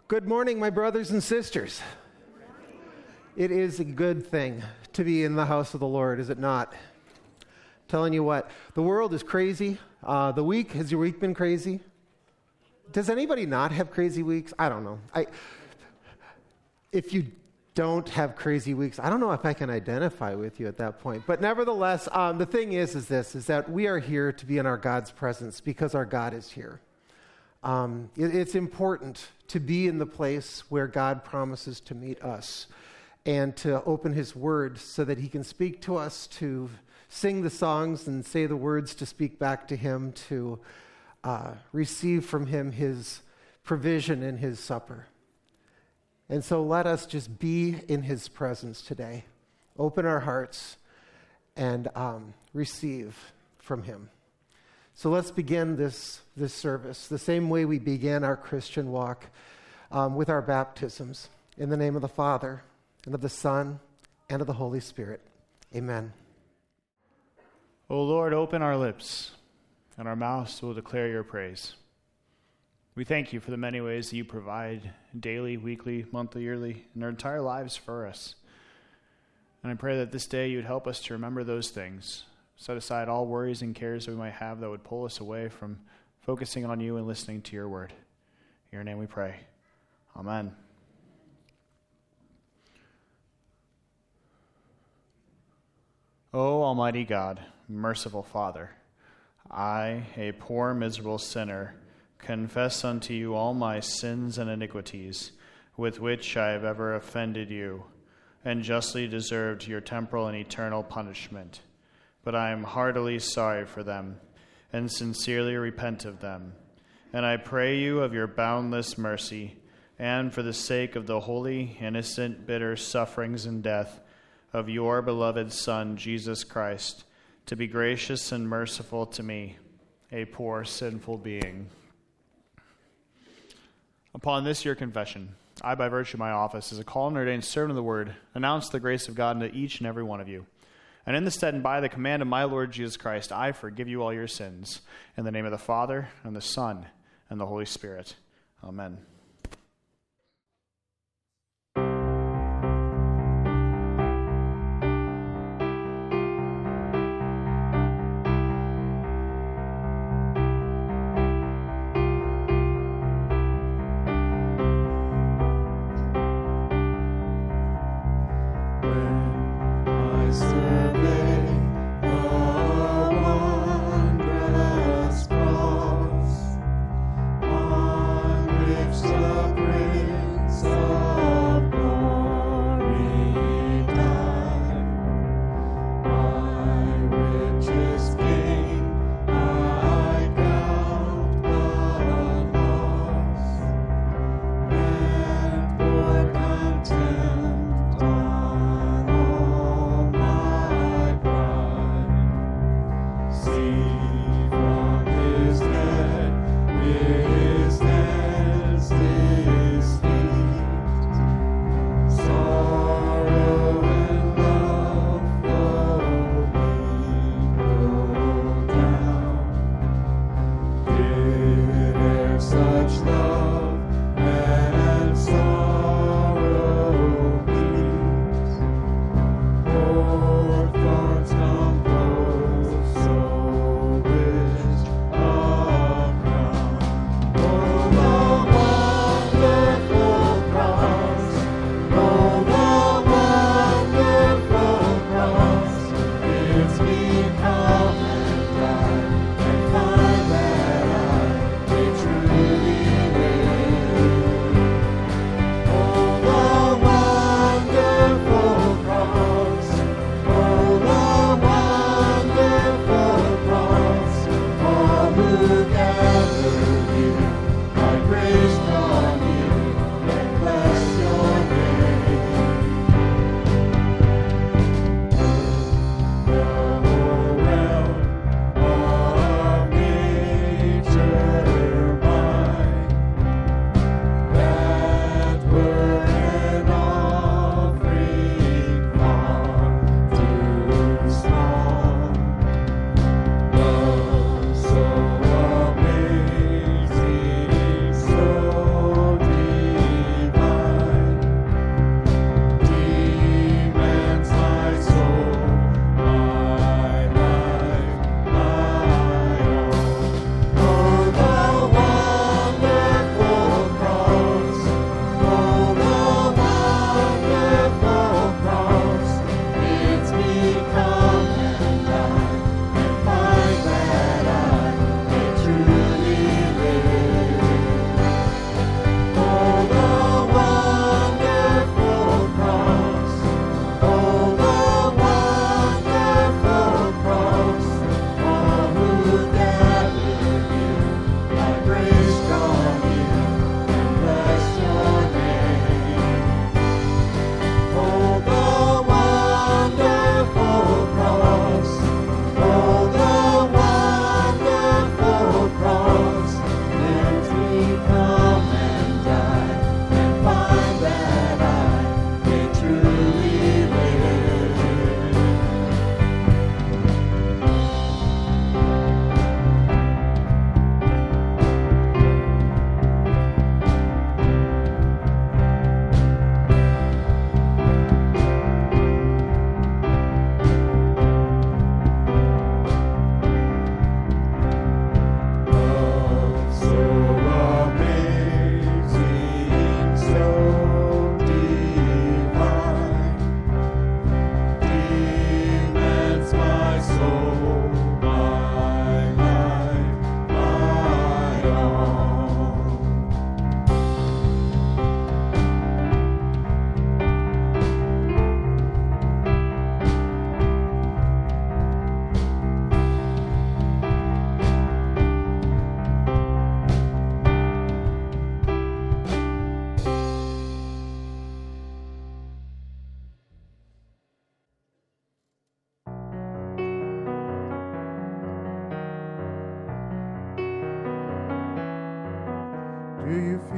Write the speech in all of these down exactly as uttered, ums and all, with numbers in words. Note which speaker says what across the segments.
Speaker 1: Good morning, my brothers and sisters. It is a good thing to be in the house of the Lord, is it not? Telling you what, the world is crazy. Uh, the week, has your week been crazy? Does anybody not have crazy weeks? I don't know. I, if you don't have crazy weeks, I don't know if I can identify with you at that point. But nevertheless, um, the thing is, is this, is that we are here to be in our God's presence because our God is here. Um, it, it's important to be in the place where God promises to meet us and to open his word so that he can speak to us, to sing the songs and say the words to speak back to him, to uh, receive from him his provision in his supper. And so let us just be in his presence today. Open our hearts and um, receive from him. So let's begin this, this service the same way we began our Christian walk, um, with our baptisms. In the name of the Father, and of the Son, and of the Holy Spirit. Amen.
Speaker 2: O Lord, open our lips, and our mouths will declare your praise. We thank you for the many ways that you provide daily, weekly, monthly, yearly, and our entire lives for us. And I pray that this day you would help us to remember those things. Set aside all worries and cares that we might have that would pull us away from focusing on you and listening to your word. In your name we pray. Amen. O Almighty God, merciful Father, I, a poor, miserable sinner, confess unto you all my sins and iniquities, with which I have ever offended you, and justly deserved your temporal and eternal punishment. But I am heartily sorry for them, and sincerely repent of them. And I pray you of your boundless mercy, and for the sake of the holy, innocent, bitter sufferings and death of your beloved Son, Jesus Christ, to be gracious and merciful to me, a poor, sinful being. Upon this your confession, I, by virtue of my office as a called and ordained servant of the word, announce the grace of God unto each and every one of you. And in the stead and by the command of my Lord Jesus Christ, I forgive you all your sins. In the name of the Father, and the Son, and the Holy Spirit. Amen.
Speaker 3: Wondrous cross on which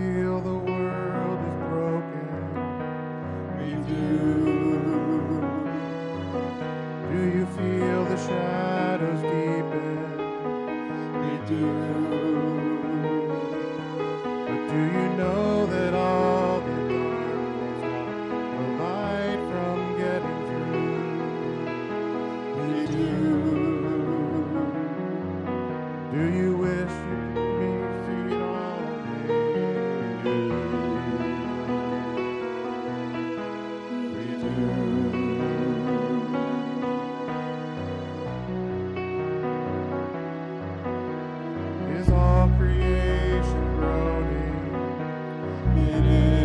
Speaker 3: feel the world is broken? We do. Do you feel the shadows deepen? We do. But do you know that all the darkness stops the light from getting through? We do. Do you wish you could be feet on we do. Is all creation groaning? It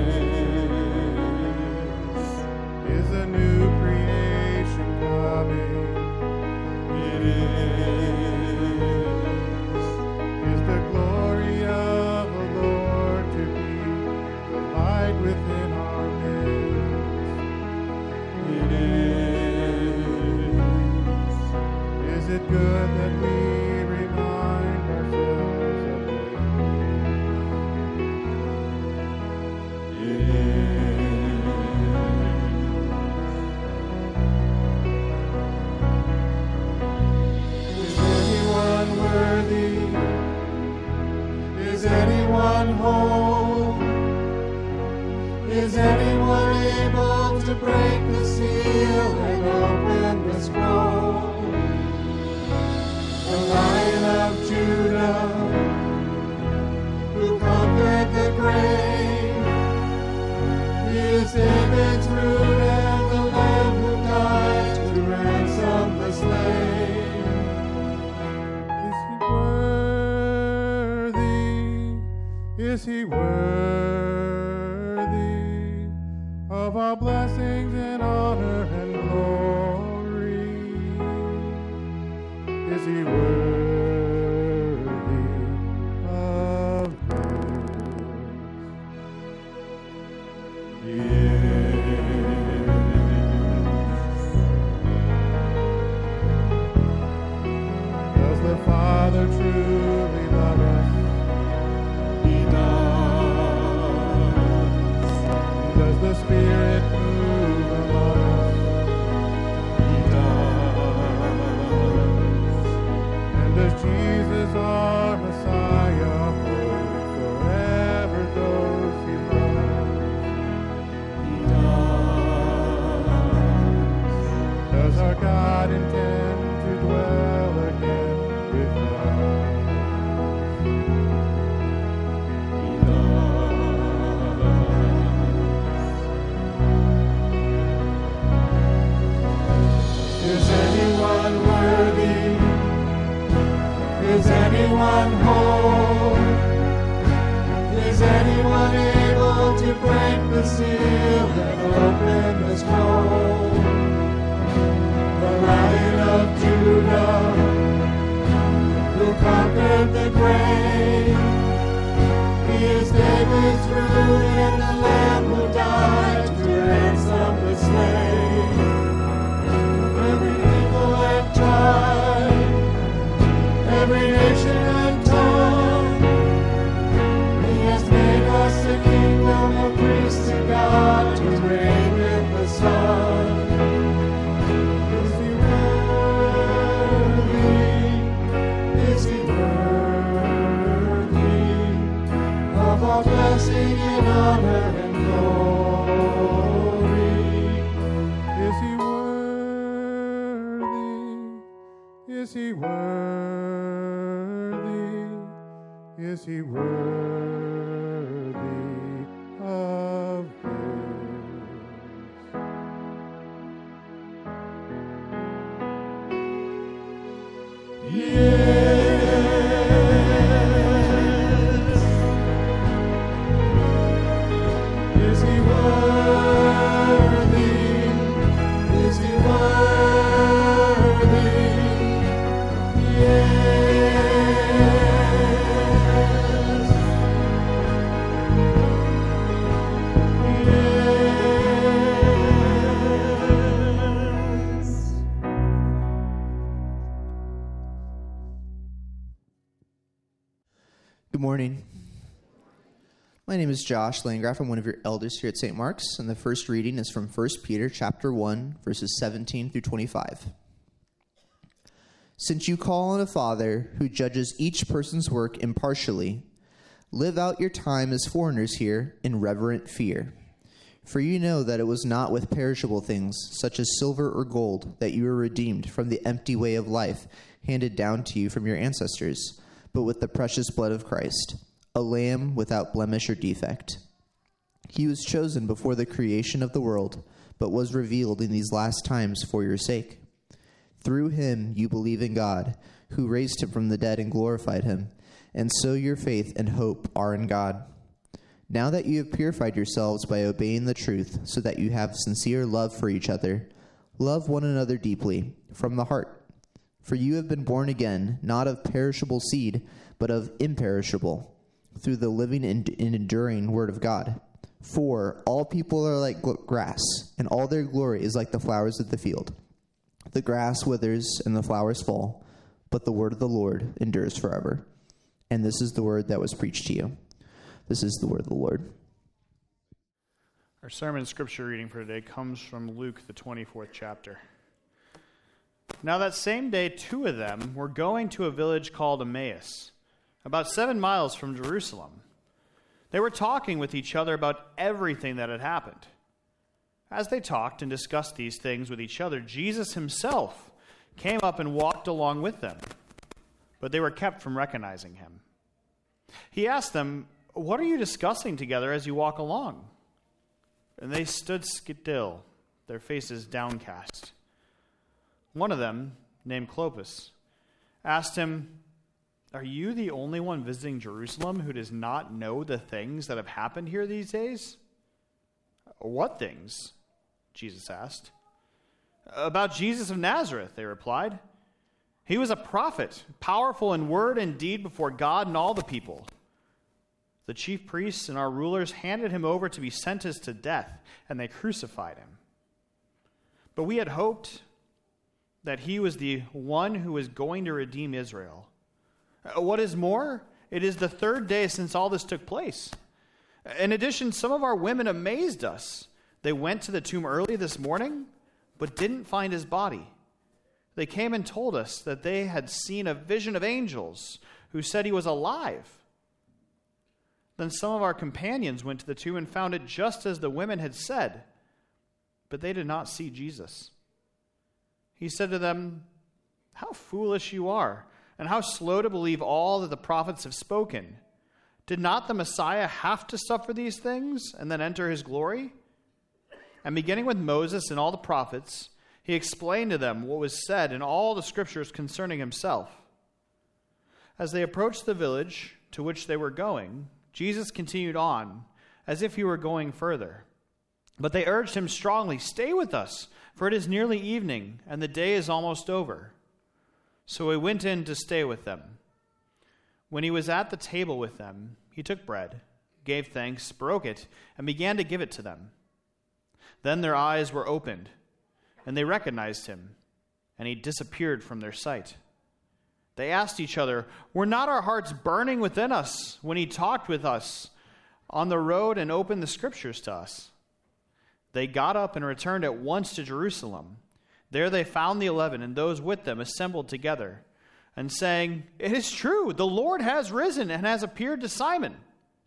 Speaker 3: is. Is a new creation coming? It is. Is the glory of the Lord to be the light within our midst? It is. Is it good that we remind ourselves of it? It is. Is anyone worthy? Is anyone whole? Is anyone able to break the seal and open the scroll? The Lion of Judah, who conquered the grave, he is David's root and the Lamb who died to ransom the slave. Is he worthy? Is he worthy of our blessings and honor and glory? Is he worthy of this? Yes. Does the Father truly love us? He does. Does the Spirit move among us? He does. And does Jesus, our Messiah, hold forever those he loves? He does. Does our God intend to dwell again with us? He does. Is anyone worthy? Is anyone whole? Is anyone able to break the seal and open the scroll? The Lion of Judah, who conquered the grave, he is David's root and the Lamb who died to ransom the slave. Every people and tribe, every nation and tongue, he has made us a kingdom of priests to God to reign with the Son. Is he worthy? Is he worthy of our blessing and honor and glory? Is he worthy? Is he worthy? Is he worthy of this? Yes. Is he worthy? Is he worthy? Yes.
Speaker 4: Good morning. My name is Josh Landgraf. I'm one of your elders here at Saint Mark's, and the first reading is from First Peter chapter one, verses seventeen through twenty-five. Since you call on a Father who judges each person's work impartially, live out your time as foreigners here in reverent fear. For you know that it was not with perishable things, such as silver or gold, that you were redeemed from the empty way of life handed down to you from your ancestors, but with the precious blood of Christ, a lamb without blemish or defect. He was chosen before the creation of the world, but was revealed in these last times for your sake. Through him you believe in God, who raised him from the dead and glorified him, and so your faith and hope are in God. Now that you have purified yourselves by obeying the truth, so that you have sincere love for each other, love one another deeply, from the heart. For you have been born again, not of perishable seed, but of imperishable, through the living and enduring word of God. For all people are like grass, and all their glory is like the flowers of the field. The grass withers and the flowers fall, but the word of the Lord endures forever. And this is the word that was preached to you. This is the word of the Lord.
Speaker 2: Our sermon scripture reading for today comes from Luke, the twenty-fourth chapter. Now that same day, two of them were going to a village called Emmaus, about seven miles from Jerusalem. They were talking with each other about everything that had happened. As they talked and discussed these things with each other, Jesus himself came up and walked along with them, but they were kept from recognizing him. He asked them, "What are you discussing together as you walk along?" And they stood still, their faces downcast. One of them, named Clopas, asked him, "Are you the only one visiting Jerusalem who does not know the things that have happened here these days?" "What things?" Jesus asked. "About Jesus of Nazareth," they replied. "He was a prophet, powerful in word and deed before God and all the people. The chief priests and our rulers handed him over to be sentenced to death, and they crucified him. But we had hoped that he was the one who was going to redeem Israel. What is more, it is the third day since all this took place. In addition, some of our women amazed us. They went to the tomb early this morning, but didn't find his body. They came and told us that they had seen a vision of angels who said he was alive. Then some of our companions went to the tomb and found it just as the women had said, but they did not see Jesus." He said to them, "How foolish you are, and how slow to believe all that the prophets have spoken. Did not the Messiah have to suffer these things and then enter his glory?" And beginning with Moses and all the prophets, he explained to them what was said in all the scriptures concerning himself. As they approached the village to which they were going, Jesus continued on, as if he were going further. But they urged him strongly, "Stay with us, for it is nearly evening, and the day is almost over." So he went in to stay with them. When he was at the table with them, he took bread, gave thanks, broke it, and began to give it to them. Then their eyes were opened, and they recognized him, and he disappeared from their sight. They asked each other, "Were not our hearts burning within us when he talked with us on the road and opened the scriptures to us?" They got up and returned at once to Jerusalem. There they found the eleven and those with them assembled together, and saying, "It is true, the Lord has risen and has appeared to Simon."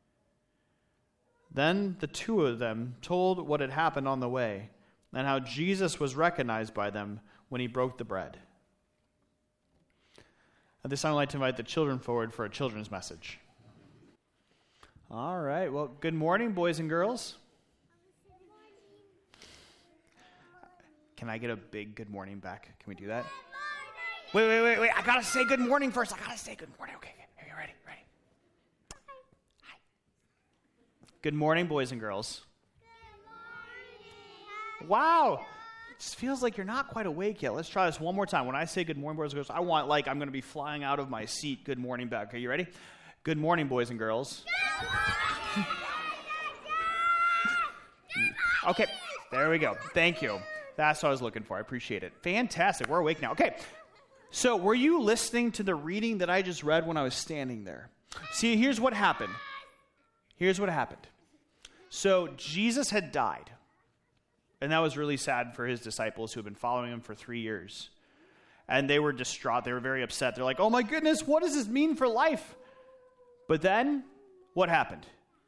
Speaker 2: Then the two of them told what had happened on the way, and how Jesus was recognized by them when he broke the bread. At this time, I'd like to invite the children forward for a children's message. All right, well, good morning, boys and girls. Can I get a big good morning back? Can we do that? Wait, wait, wait, wait. I got to say good morning first. I got to say good morning. Okay, okay. Are you ready? Ready? Hi. Good morning, boys and girls. Good morning. Wow. It just feels like you're not quite awake yet. Let's try this one more time. When I say good morning, boys and girls, I want like I'm going to be flying out of my seat. Good morning back. Are you ready? Good morning, boys and girls. Good morning. Okay, there we go. Thank you. That's what I was looking for. I appreciate it. Fantastic. We're awake now. Okay. So were you listening to the reading that I just read when I was standing there? See, here's what happened. Here's what happened. So Jesus had died, and that was really sad for his disciples who had been following him for three years. And they were distraught. They were very upset. They're like, oh my goodness, what does this mean for life? But then, what happened?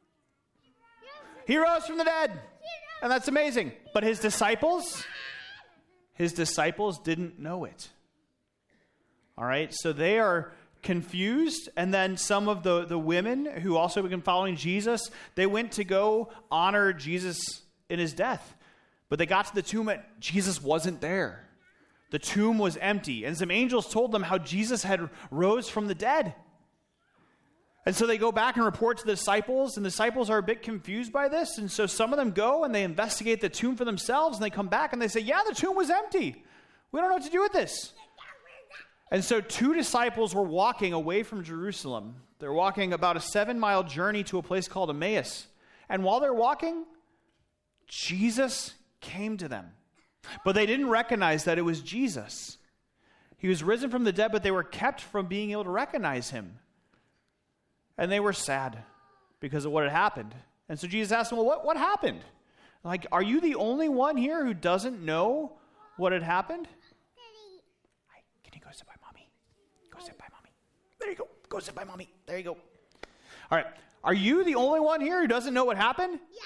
Speaker 2: He rose from the dead. And that's amazing. But his disciples, his disciples didn't know it. All right, so they are confused. And then some of the, the women who also began following Jesus, they went to go honor Jesus in his death. But they got to the tomb and Jesus wasn't there. The tomb was empty. And some angels told them how Jesus had rose from the dead. And so they go back and report to the disciples, and the disciples are a bit confused by this. And so some of them go and they investigate the tomb for themselves, and they come back and they say, yeah, the tomb was empty. We don't know what to do with this. And so two disciples were walking away from Jerusalem. They're walking about a seven-mile journey to a place called Emmaus. And while they're walking, Jesus came to them. But they didn't recognize that it was Jesus. He was risen from the dead, but they were kept from being able to recognize him. And they were sad because of what had happened. And so Jesus asked them, well, what, what happened? Like, are you the only one here who doesn't know what had happened? Hi, can you go sit by mommy? Go sit by mommy. There you go. Go sit by mommy. There you go. All right. Are you the only one here who doesn't know what happened?
Speaker 5: Yeah.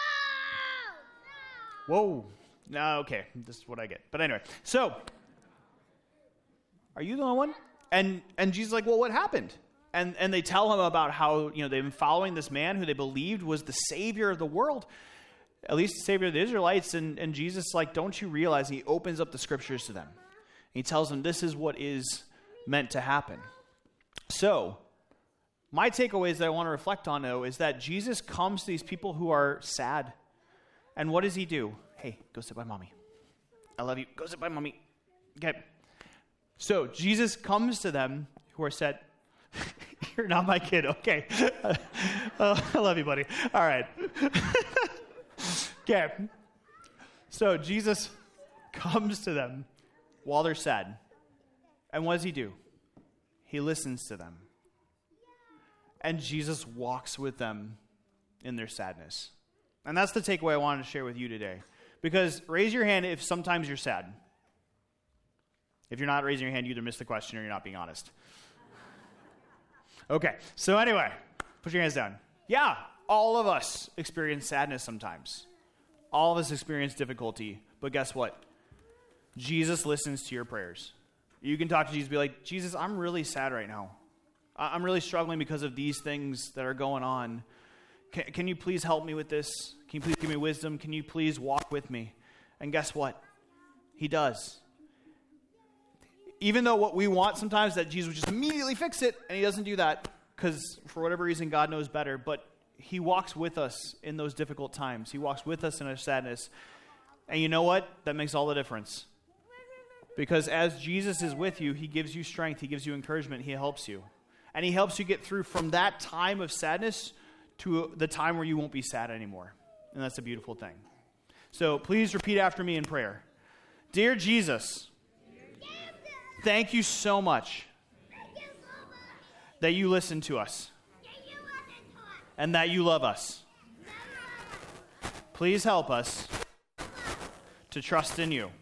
Speaker 2: No. Whoa. No, okay. This is what I get. But anyway, so, are you the only one? And and Jesus is like, well, what happened? And and they tell him about how, you know, they've been following this man who they believed was the Savior of the world, at least the Savior of the Israelites. And, and Jesus, like, don't you realize? He opens up the scriptures to them. He tells them this is what is meant to happen. So, my takeaways that I want to reflect on, though, is that Jesus comes to these people who are sad. And what does he do? Hey, go sit by mommy. I love you. Go sit by mommy. Okay. So, Jesus comes to them who are sad. You're not my kid. Okay. Uh, uh, I love you, buddy. All right. Okay. So Jesus comes to them while they're sad. And what does he do? He listens to them. And Jesus walks with them in their sadness. And that's the takeaway I wanted to share with you today. Because raise your hand if sometimes you're sad. If you're not raising your hand, you either missed the question or you're not being honest. Okay, so anyway, put your hands down. Yeah, all of us experience sadness sometimes. All of us experience difficulty. But guess what? Jesus listens to your prayers. You can talk to Jesus and be like, Jesus, I'm really sad right now. I'm really struggling because of these things that are going on. Can, can you please help me with this? Can you please give me wisdom? Can you please walk with me? And guess what? He does. Even though what we want sometimes that Jesus would just immediately fix it, and he doesn't do that because for whatever reason God knows better, but he walks with us in those difficult times. He walks with us in our sadness. And you know what? That makes all the difference. Because as Jesus is with you, he gives you strength, he gives you encouragement, he helps you. And he helps you get through from that time of sadness to the time where you won't be sad anymore. And that's a beautiful thing. So please repeat after me in prayer. Dear Jesus, thank you so much that you listen to us and that you love us. Please help us to trust in you.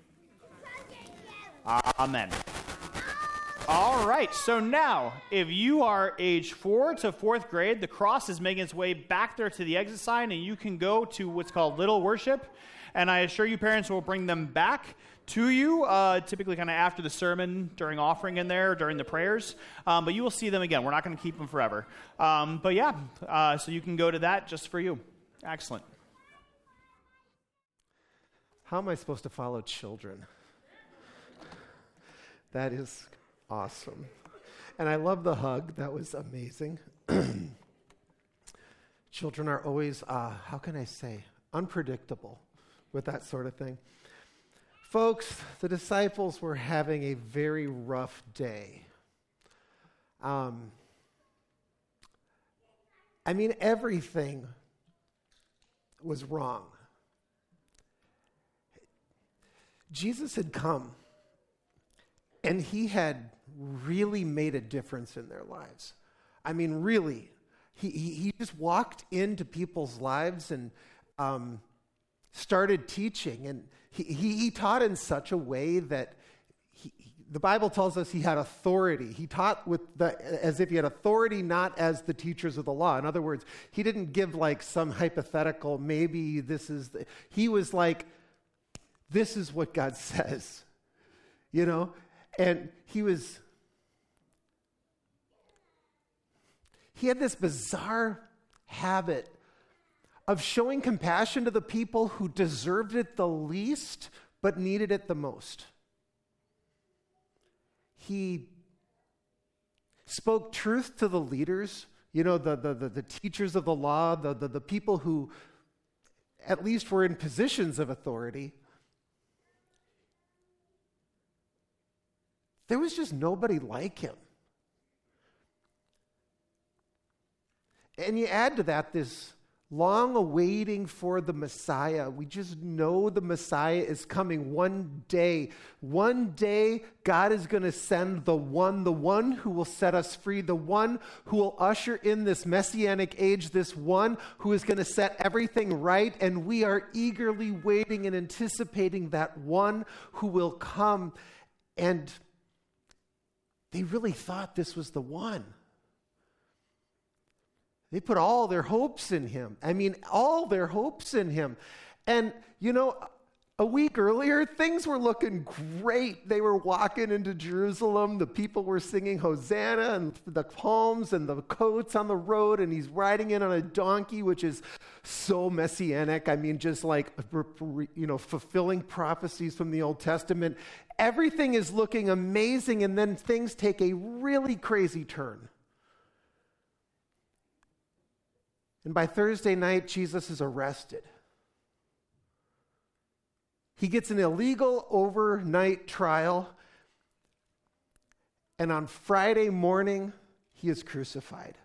Speaker 2: Amen. All right, so now, if you are age four to fourth grade, the cross is making its way back there to the exit sign, and you can go to what's called Little Worship, and I assure you parents will bring them back to you, uh, typically kind of after the sermon, during offering in there, during the prayers, um, but you will see them again. We're not going to keep them forever. Um, but yeah, uh, so you can go to that just for you. Excellent.
Speaker 1: How am I supposed to follow children? That is awesome. And I love the hug. That was amazing. Children are always, uh, how can I say, unpredictable with that sort of thing. Folks, the disciples were having a very rough day. Um, I mean, everything was wrong. Jesus had come, and he had really made a difference in their lives. I mean, really, he, he, he just walked into people's lives and um, started teaching. And he, he, he taught in such a way that he, he, the Bible tells us he had authority. He taught with the, as if he had authority, not as the teachers of the law. In other words, he didn't give like some hypothetical, maybe this is, the, he was like, this is what God says, you know? And he was, he had this bizarre habit of showing compassion to the people who deserved it the least, but needed it the most. He spoke truth to the leaders, you know, the, the, the, the teachers of the law, the, the, the people who at least were in positions of authority. There was just nobody like him. And you add to that this long awaiting for the Messiah. We just know the Messiah is coming one day. One day, God is going to send the one, the one who will set us free, the one who will usher in this messianic age, this one who is going to set everything right. And we are eagerly waiting and anticipating that one who will come. And they really thought this was the one. They put all their hopes in him. I mean, all their hopes in him. And, you know, a week earlier, things were looking great. They were walking into Jerusalem. The people were singing Hosanna and the palms and the coats on the road. And he's riding in on a donkey, which is so messianic. I mean, just like, you know, fulfilling prophecies from the Old Testament. Everything is looking amazing. And then things take a really crazy turn. And by Thursday night, Jesus is arrested. He gets an illegal overnight trial. And on Friday morning, he is crucified.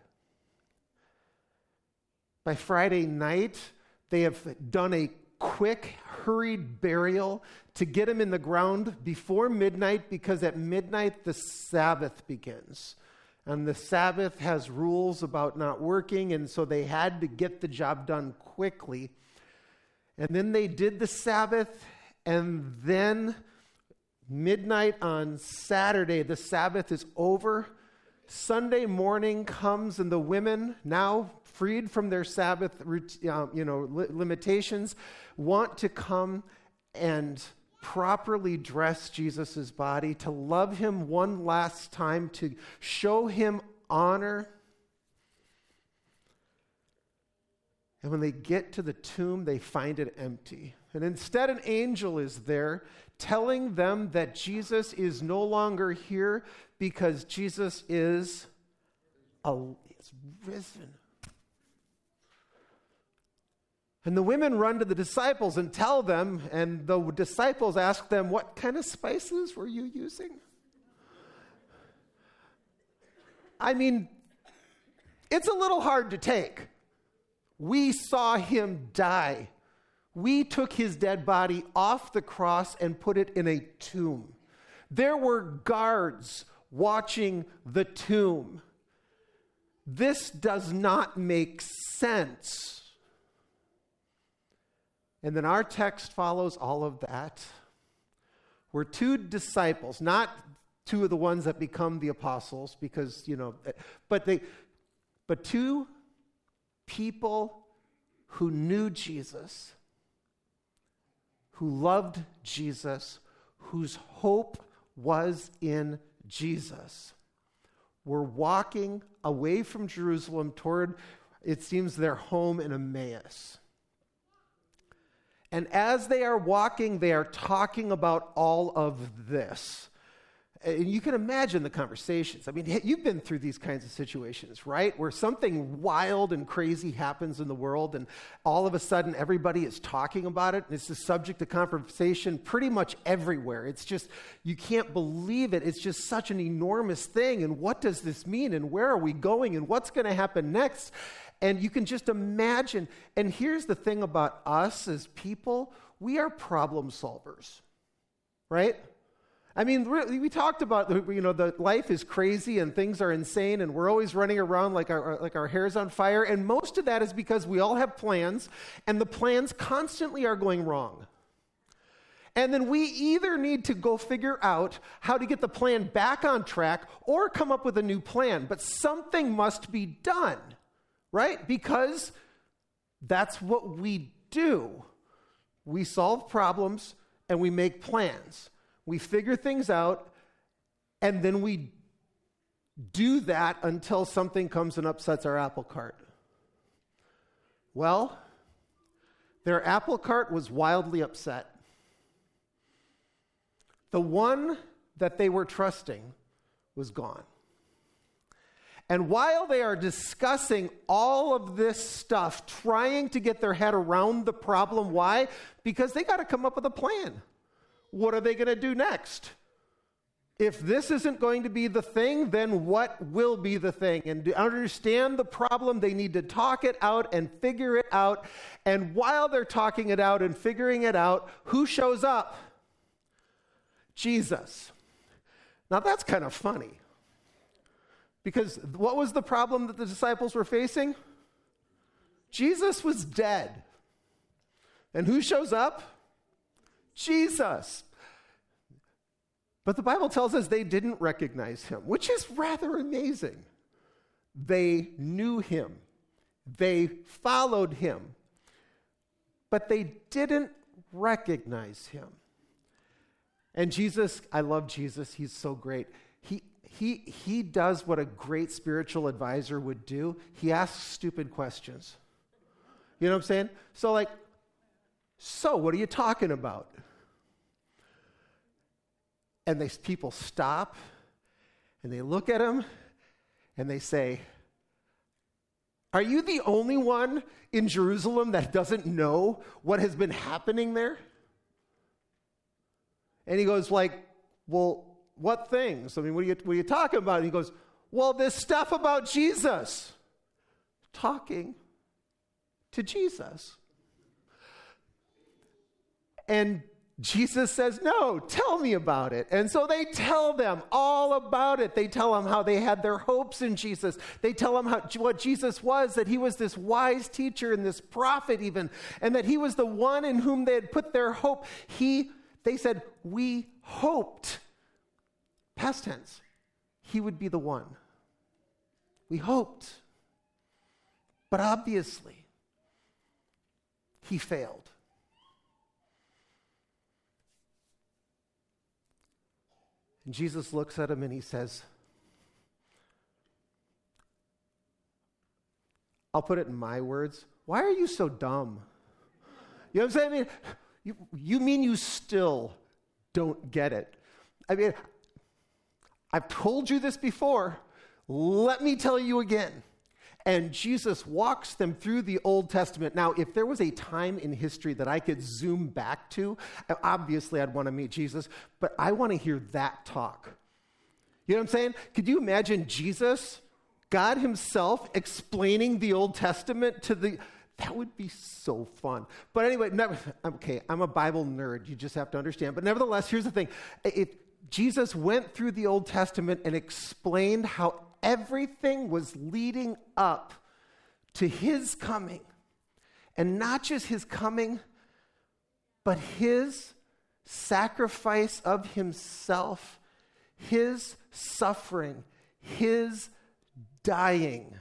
Speaker 1: By Friday night, they have done a quick, hurried burial to get him in the ground before midnight, because at midnight, the Sabbath begins. And the Sabbath has rules about not working, and so they had to get the job done quickly. And then they did the Sabbath, and then midnight on Saturday, the Sabbath is over. Sunday morning comes, and the women, now freed from their Sabbath uh, you know, li- limitations, want to come and properly dress Jesus' body, to love him one last time, to show him honor. And when they get to the tomb, they find it empty. And instead, an angel is there telling them that Jesus is no longer here because Jesus is, a, is risen. And the women run to the disciples and tell them, and the disciples ask them, what kind of spices were you using? I mean, it's a little hard to take. We saw him die. We took his dead body off the cross and put it in a tomb. There were guards watching the tomb. This does not make sense. And then our text follows all of that. Where two disciples, not two of the ones that become the apostles, because, you know, but they, but two people who knew Jesus, who loved Jesus, whose hope was in Jesus, were walking away from Jerusalem toward, it seems, their home in Emmaus. And as they are walking, they are talking about all of this. And you can imagine the conversations. I mean, you've been through these kinds of situations, right? Where something wild and crazy happens in the world, and all of a sudden everybody is talking about it, and it's the subject of conversation pretty much everywhere. It's just, you can't believe it. It's just such an enormous thing. And what does this mean? And where are we going? And what's going to happen next? And you can just imagine. And here's the thing about us as people. We are problem solvers, right? I mean, really, we talked about, you know, the life is crazy and things are insane and we're always running around like our, like our hair's on fire. And most of that is because we all have plans and the plans constantly are going wrong. And then we either need to go figure out how to get the plan back on track or come up with a new plan. But something must be done, right? Because that's what we do. We solve problems and we make plans. We figure things out, and then we do that until something comes and upsets our apple cart. Well, their apple cart was wildly upset. The one that they were trusting was gone. And while they are discussing all of this stuff, trying to get their head around the problem, why? Because they got to come up with a plan. What are they going to do next? If this isn't going to be the thing, then what will be the thing? And to understand the problem, they need to talk it out and figure it out. And while they're talking it out and figuring it out, who shows up? Jesus. Now that's kind of funny. Because what was the problem that the disciples were facing? Jesus was dead. And who shows up? Jesus. But the Bible tells us they didn't recognize him, which is rather amazing. They knew him. They followed him. But they didn't recognize him. And Jesus, I love Jesus. He's so great. He he he does what a great spiritual advisor would do. He asks stupid questions. You know what I'm saying? So like, so what are you talking about? And these people stop and they look at him and they say, are you the only one in Jerusalem that doesn't know what has been happening there? And he goes like, well, what things? I mean, what are you, what are you talking about? And he goes, well, this stuff about Jesus. Talking to Jesus. And Jesus says, no, tell me about it. And so they tell them all about it. They tell them how they had their hopes in Jesus. They tell them how, what Jesus was, that he was this wise teacher and this prophet even, and that he was the one in whom they had put their hope. He, they said, we hoped, past tense, he would be the one. We hoped. But obviously, he failed. And Jesus looks at him and he says, I'll put it in my words, why are you so dumb? You know what I'm saying? I mean, you, you mean you still don't get it? I mean, I've told you this before. Let me tell you again. And Jesus walks them through the Old Testament. Now, if there was a time in history that I could zoom back to, obviously I'd want to meet Jesus, but I want to hear that talk. You know what I'm saying? Could you imagine Jesus, God himself, explaining the Old Testament to the... That would be so fun. But anyway, never, okay, I'm a Bible nerd. You just have to understand. But nevertheless, here's the thing. If Jesus went through the Old Testament and explained how everything was leading up to his coming. And not just his coming, but his sacrifice of himself, his suffering, his dying.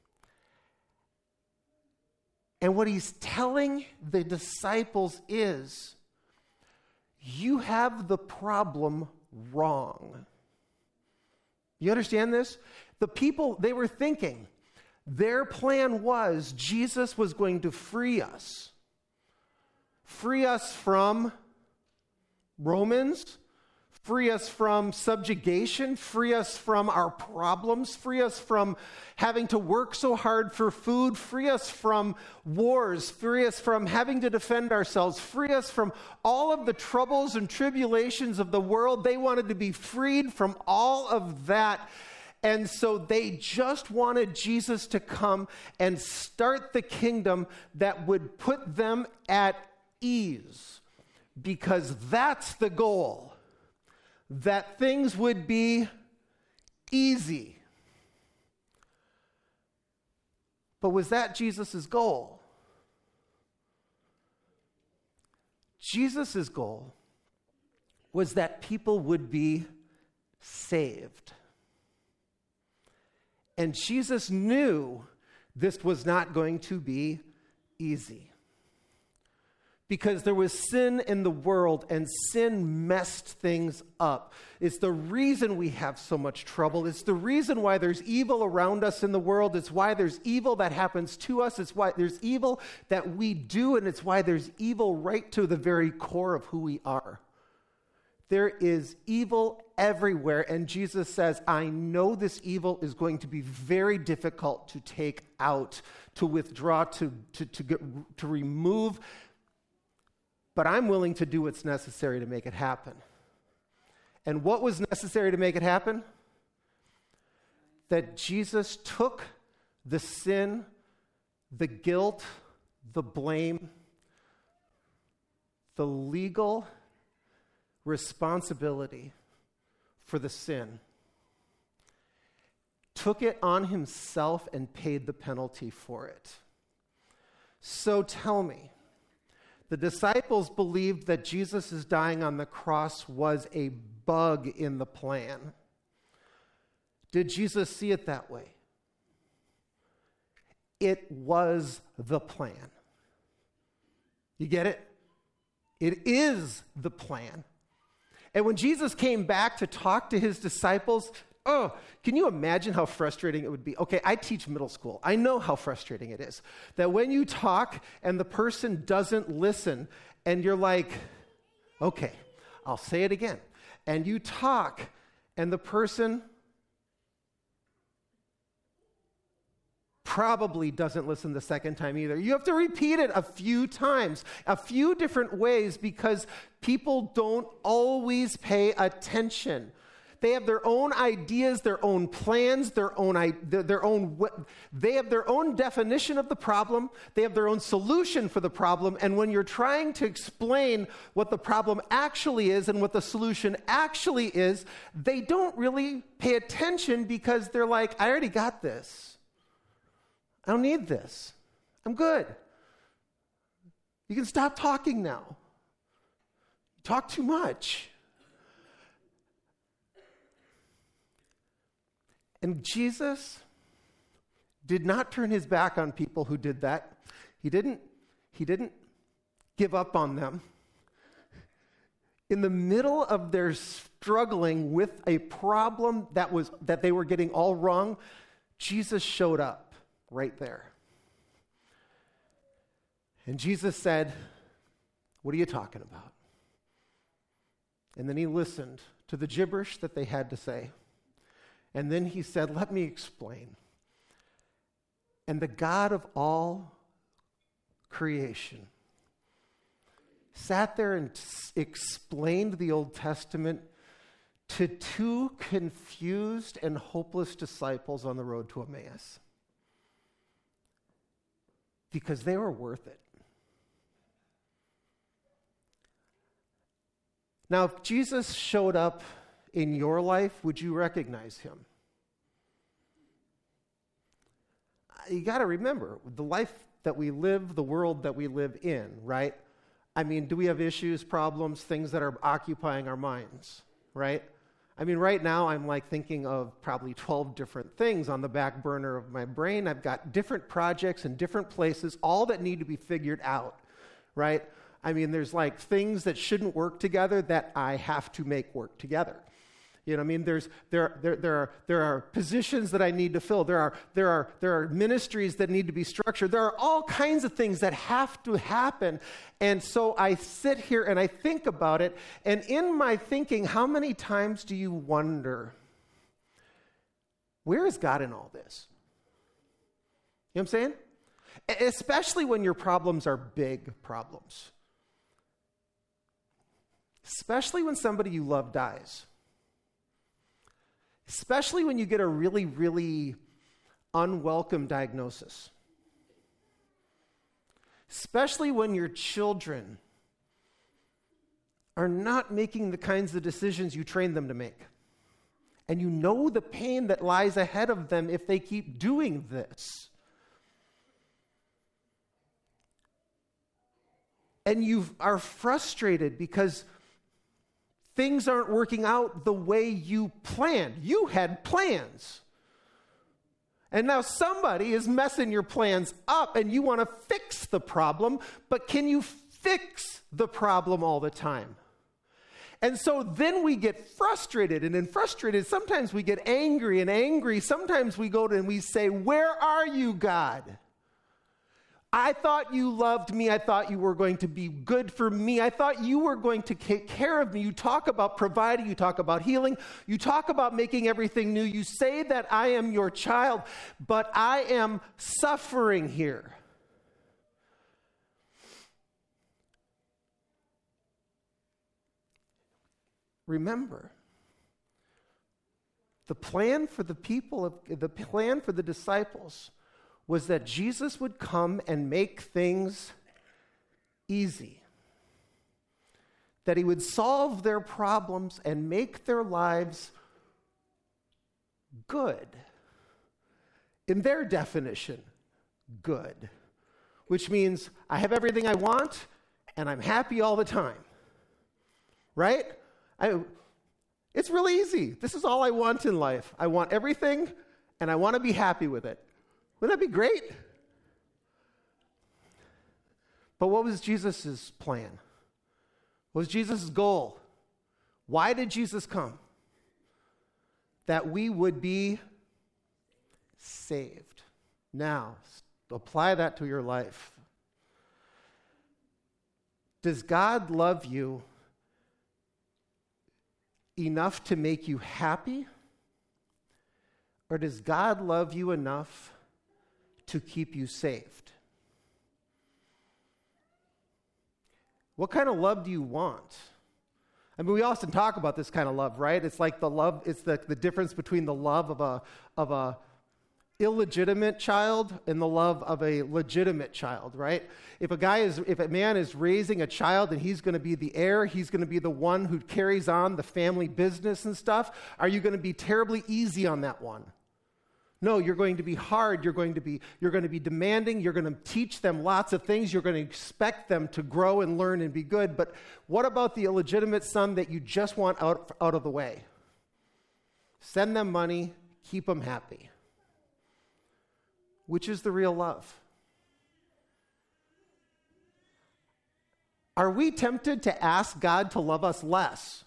Speaker 1: And what he's telling the disciples is, you have the problem wrong. You understand this? The people, they were thinking, their plan was Jesus was going to free us. Free us from Romans, free us from subjugation, free us from our problems, free us from having to work so hard for food, free us from wars, free us from having to defend ourselves, free us from all of the troubles and tribulations of the world. They wanted to be freed from all of that. And so they just wanted Jesus to come and start the kingdom that would put them at ease, because that's the goal. that things would be easy. But was that Jesus' goal? Jesus' goal was that people would be saved. And Jesus knew this was not going to be easy. Because there was sin in the world, and sin messed things up. It's the reason we have so much trouble. It's the reason why there's evil around us in the world. It's why there's evil that happens to us. It's why there's evil that we do, and it's why there's evil right to the very core of who we are. There is evil everywhere, and Jesus says, I know this evil is going to be very difficult to take out, to withdraw, to, to, to, get, to remove, but I'm willing to do what's necessary to make it happen. And what was necessary to make it happen? That Jesus took the sin, the guilt, the blame, the legal responsibility for the sin, took it on himself and paid the penalty for it. So tell me, the disciples believed that Jesus' dying on the cross was a bug in the plan. Did Jesus see it that way? It was the plan. You get it? It is the plan. And when Jesus came back to talk to his disciples, oh, can you imagine how frustrating it would be? Okay, I teach middle school. I know how frustrating it is. That when you talk and the person doesn't listen, and you're like, okay, I'll say it again. And you talk, and the person probably doesn't listen the second time either. You have to repeat it a few times, a few different ways, because people don't always pay attention. They have their own ideas, their own plans, their own, their own, they have their own definition of the problem. They have their own solution for the problem. And when you're trying to explain what the problem actually is and what the solution actually is, they don't really pay attention because they're like, I already got this. I don't need this. I'm good. You can stop talking now. You talk too much. And Jesus did not turn his back on people who did that. He didn't, he didn't give up on them. In the middle of their struggling with a problem that was that they were getting all wrong, Jesus showed up right there. And Jesus said, what are you talking about? And then he listened to the gibberish that they had to say. And then he said, let me explain. And the God of all creation sat there and s- explained the Old Testament to two confused and hopeless disciples on the road to Emmaus. Because they were worth it. Now, if Jesus showed up in your life, would you recognize him? You got to remember, the life that we live, the world that we live in, right? I mean, do we have issues, problems, things that are occupying our minds, right? I mean, right now I'm like thinking of probably twelve different things on the back burner of my brain. I've got different projects in different places, all that need to be figured out, right? I mean, there's like things that shouldn't work together that I have to make work together. You know what I mean? There's there there there are there are positions that I need to fill. There are there are there are ministries that need to be structured. There are all kinds of things that have to happen. And so I sit here and I think about it, and in my thinking, how many times do you wonder, where is God in all this? You know what I'm saying? Especially when your problems are big problems. Especially when somebody you love dies. Especially when you get a really, really unwelcome diagnosis. Especially when your children are not making the kinds of decisions you trained them to make. And you know the pain that lies ahead of them if they keep doing this. And you are frustrated because things aren't working out the way you planned. You had plans. And now somebody is messing your plans up and you want to fix the problem, but can you fix the problem all the time? And so then we get frustrated, and in frustrated, sometimes we get angry, and angry, sometimes we go to and we say, where are you, God? I thought you loved me. I thought you were going to be good for me. I thought you were going to take care of me. You talk about providing. You talk about healing. You talk about making everything new. You say that I am your child, but I am suffering here. Remember, the plan for the people, of the plan for the disciples was that Jesus would come and make things easy. That he would solve their problems and make their lives good. In their definition, good. Which means I have everything I want and I'm happy all the time. Right? I, it's really easy. This is all I want in life. I want everything, and I want to be happy with it. Wouldn't that be great? But what was Jesus' plan? What was Jesus' goal? Why did Jesus come? That we would be saved. Now, apply that to your life. Does God love you enough to make you happy? Or does God love you enough to keep you saved? What kind of love do you want? I mean, we often talk about this kind of love, right? It's like the love, it's the, the difference between the love of a of a illegitimate child and the love of a legitimate child, right? If a guy is, if a man is raising a child and he's going to be the heir, he's going to be the one who carries on the family business and stuff, are you going to be terribly easy on that one? No, you're going to be hard. You're going to be, you're going to be demanding. You're going to teach them lots of things. You're going to expect them to grow and learn and be good. But what about the illegitimate son that you just want out, out of the way? Send them money, keep them happy. Which is the real love? Are we tempted to ask God to love us less?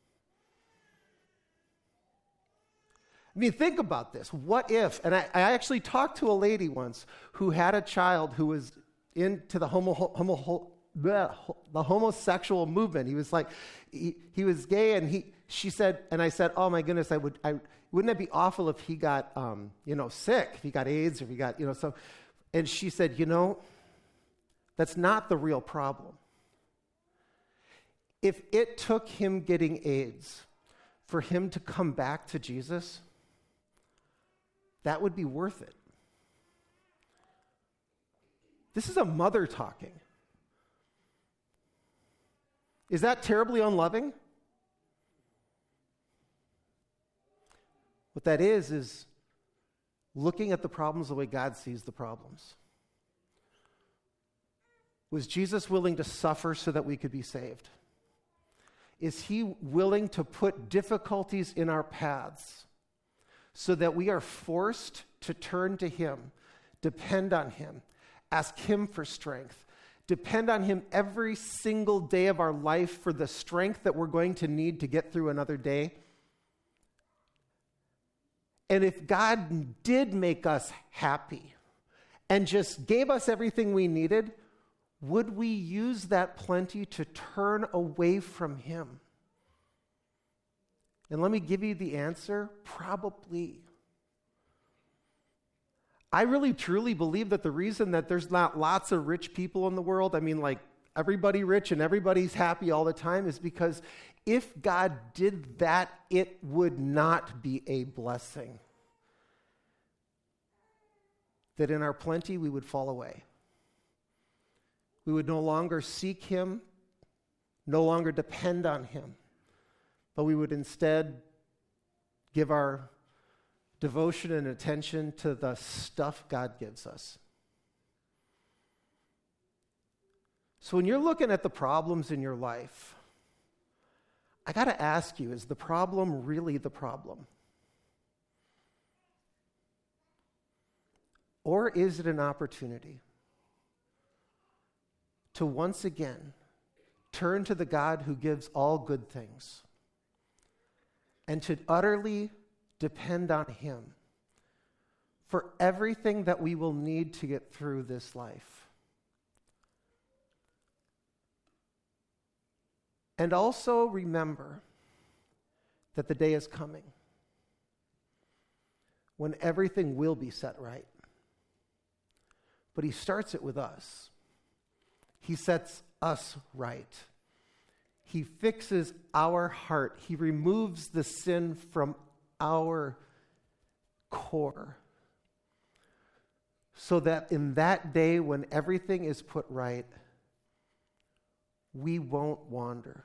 Speaker 1: I mean, think about this. What if, and I, I actually talked to a lady once who had a child who was into the homo, homo, bleh, the homosexual movement. He was like, he, he was gay, and he, she said, and I said, oh my goodness, I would, I, wouldn't it be awful if he got, um, you know, sick, if he got AIDS, or if he got, you know, so, and she said, you know, that's not the real problem. If it took him getting AIDS for him to come back to Jesus, that would be worth it. This is a mother talking. Is that terribly unloving? What that is, is looking at the problems the way God sees the problems. Was Jesus willing to suffer so that we could be saved? Is he willing to put difficulties in our paths so that we are forced to turn to him, depend on him, ask him for strength, depend on him every single day of our life for the strength that we're going to need to get through another day? And if God did make us happy and just gave us everything we needed, would we use that plenty to turn away from him? And let me give you the answer, probably. I really truly believe that the reason that there's not lots of rich people in the world, I mean like everybody rich and everybody's happy all the time, is because if God did that, it would not be a blessing. That in our plenty we would fall away. We would no longer seek him no longer depend on him, but we would instead give our devotion and attention to the stuff God gives us. So when you're looking at the problems in your life, I got to ask you, is the problem really the problem? Or is it an opportunity to once again turn to the God who gives all good things and to utterly depend on him for everything that we will need to get through this life? And also remember that the day is coming when everything will be set right. But he starts it with us. He sets us right. He fixes our heart. He removes the sin from our core, so that in that day when everything is put right, we won't wander,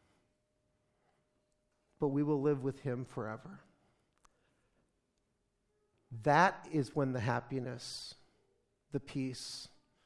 Speaker 1: but we will live with him forever. That is when the happiness, the peace,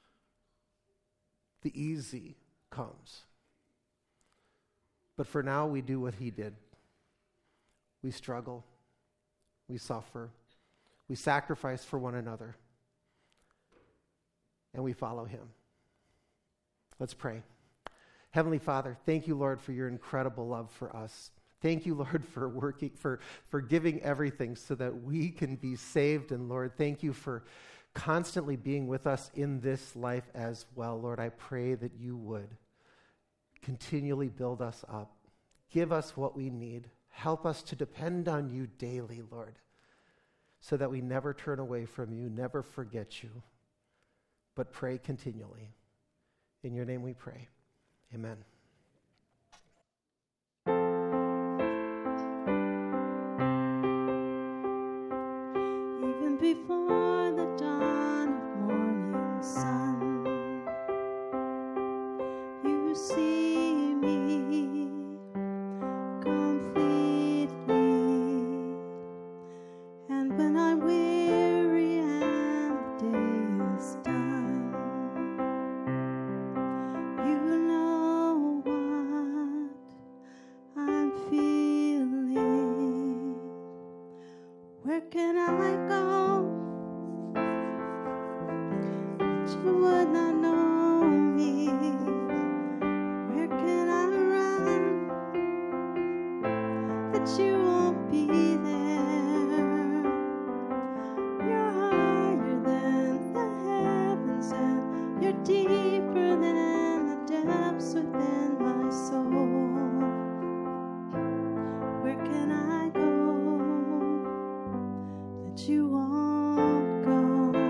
Speaker 1: the easy comes. But for now, we do what he did. We struggle. We suffer. We sacrifice for one another. And we follow him. Let's pray. Heavenly Father, thank you, Lord, for your incredible love for us. Thank you, Lord, for working, for, for giving everything so that we can be saved. And Lord, thank you for constantly being with us in this life as well. Lord, I pray that you would continually build us up. Give us what we need. Help us to depend on you daily, Lord, so that we never turn away from you, never forget you, but pray continually. In your name we pray. Amen.
Speaker 5: Even before the dawn of morning sun, you see me completely. And when I'm weary and the day is done, you know what I'm feeling. Where can I go? You would not know me. Where can I run that you won't be there? You're higher than the heavens, and you're deeper than the depths within my soul. Where can I go that you won't go?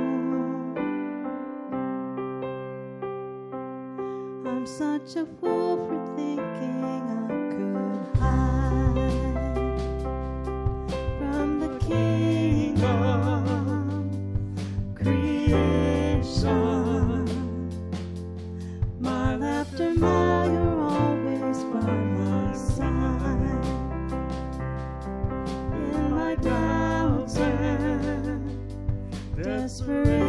Speaker 5: I'm such a fool for thinking I could hide from the king of creation. Mile after mile, you're always by my side. In my doubts and desperation,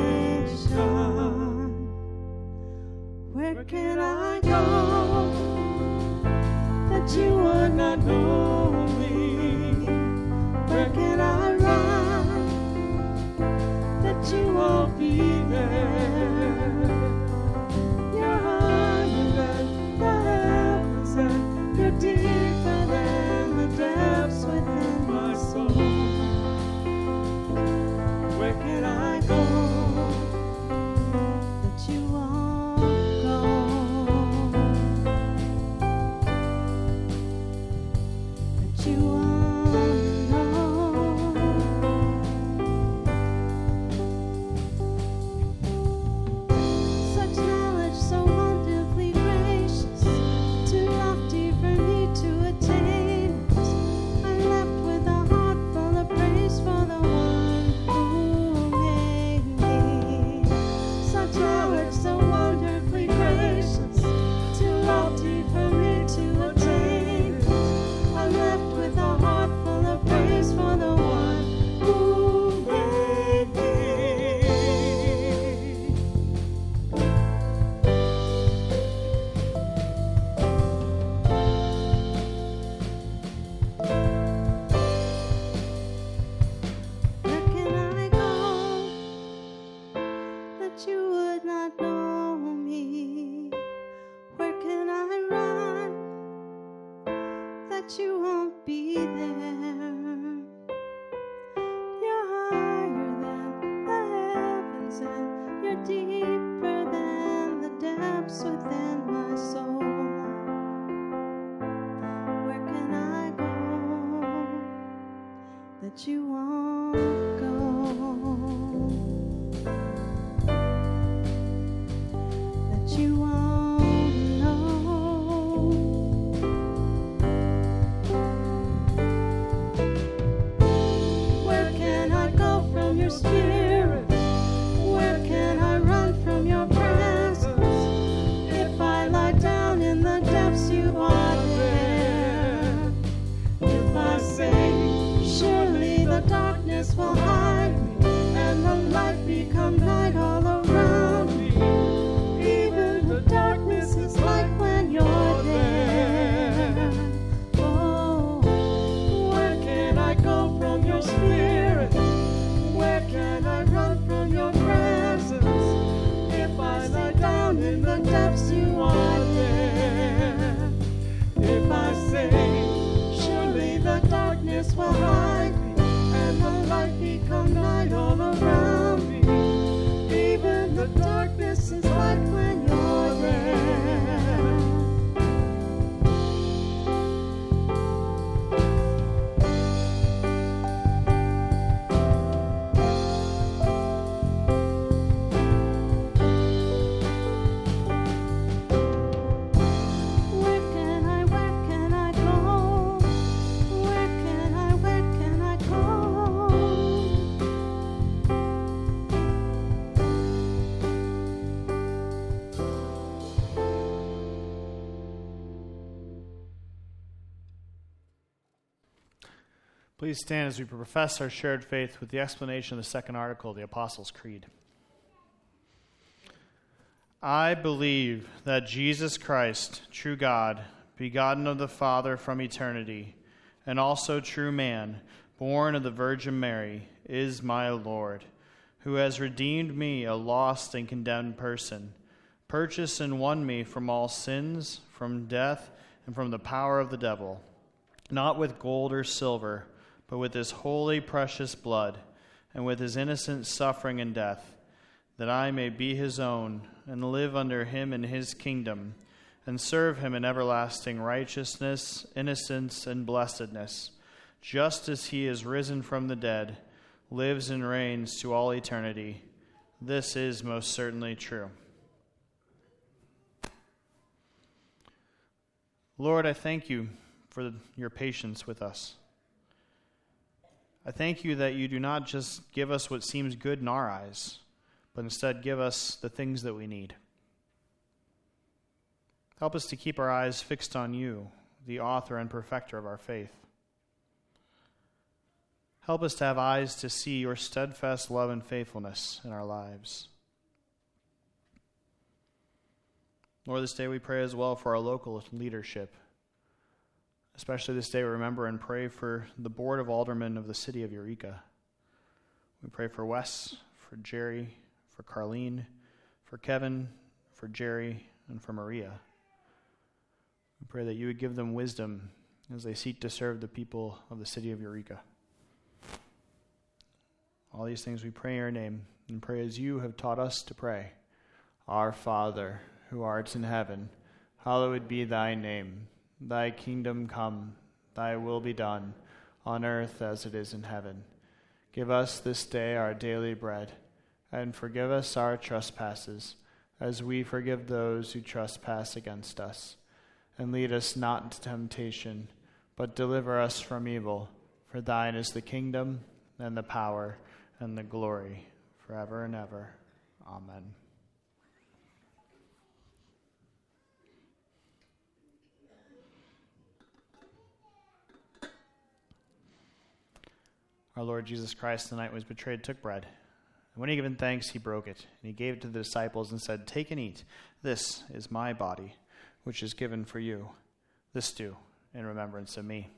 Speaker 5: where can I go? that you won't be there. You're higher than the heavens, and you're deeper than the depths within my soul. Where can I go that you won't go? That you won't know. Where can I go from your spirit? Where can I run from your presence? If I lie down in the depths, you are there. If I say, surely the darkness will hide me, and the light become night all around me. Even the darkness is light when you're there. Oh, where can I go from your spirit? Where can I run from your presence? If I lie down in the depths, you are there. If I say, surely the darkness will hide me, and the light become night all around me. Even the darkness is light when you're there. Where can I, where can I go? Where can I, where can I go?
Speaker 2: Please stand as we profess our shared faith with the explanation of the second article of the Apostles' Creed. I believe that Jesus Christ, true God, begotten of the Father from eternity, and also true man, born of the Virgin Mary, is my Lord, who has redeemed me, a lost and condemned person, purchased and won me from all sins, from death, and from the power of the devil, not with gold or silver, but with his holy, precious blood, and with his innocent suffering and death, that I may be his own, and live under him in his kingdom, and serve him in everlasting righteousness, innocence, and blessedness, just as he is risen from the dead, lives and reigns to all eternity. This is most certainly true. Lord, I thank you for your patience with us. I thank you that you do not just give us what seems good in our eyes, but instead give us the things that we need. Help us to keep our eyes fixed on you, the author and perfecter of our faith. Help us to have eyes to see your steadfast love and faithfulness in our lives. Lord, this day we pray as well for our local leadership. Especially this day, we remember and pray for the Board of Aldermen of the city of Eureka. We pray for Wes, for Jerry, for Carlene, for Kevin, for Jerry, and for Maria. We pray that you would give them wisdom as they seek to serve the people of the city of Eureka. All these things we pray in your name, and pray as you have taught us to pray. Our Father, who art in heaven, hallowed be thy name. Thy kingdom come, thy will be done, on earth as it is in heaven. Give us this day our daily bread, and forgive us our trespasses, as we forgive those who trespass against us. And lead us not into temptation, but deliver us from evil. For thine is the kingdom, and the power, and the glory, forever and ever. Amen. Our Lord Jesus Christ, the night he was betrayed, took bread. And when he had given thanks, he broke it. And he gave it to the disciples and said, "Take and eat. This is my body, which is given for you. This do in remembrance of me."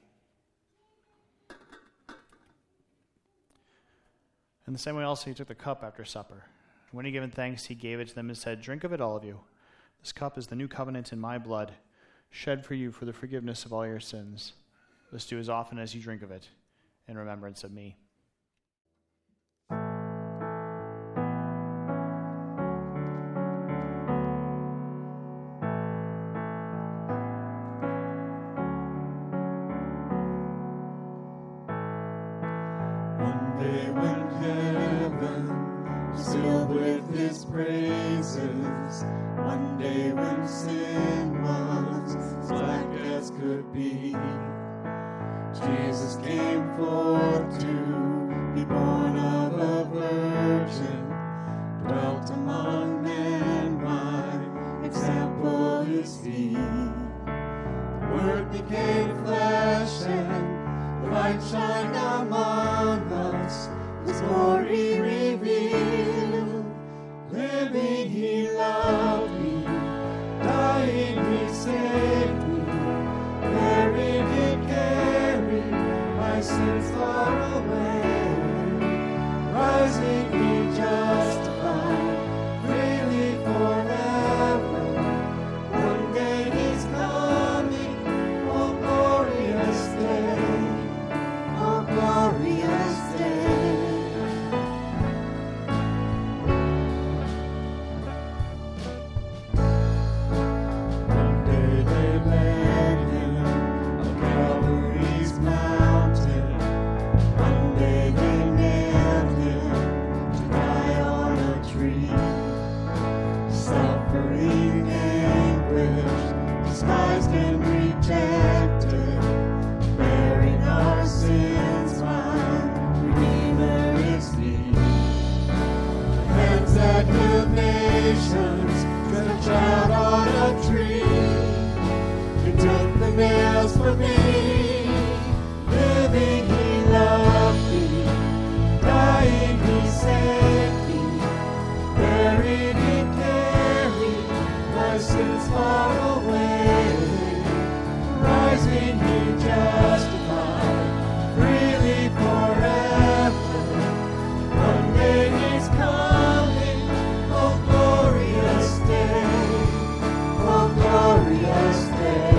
Speaker 2: In the same way also he took the cup after supper. And when he had given thanks, he gave it to them and said, "Drink of it, all of you. This cup is the new covenant in my blood, shed for you for the forgiveness of all your sins. Let's do as often as you drink of it in remembrance of me.
Speaker 3: One day when heaven is filled with his praises, one day when sin was as black as could be, Jesus came forth to be born of a virgin, dwelt among men, my example is he. The Word became flesh and the light shined among us, his glory revealed. Living he loved me, dying he saved me, buried he carried my sins far away, rising he justified freely forever. One day he's coming, oh glorious day, oh glorious day. One day they led him on Calvary's mountain. One day they nailed him to die on a tree. Suffering anguish, despised and rejected, bearing our sins, my Redeemer is he. The hands that healed nations stretched out on a tree. He took the nails for me. Living he loved me, dying he saved me, buried he carried my sins far away, rising he justified freely forever. One day he's coming, oh glorious day, oh glorious day.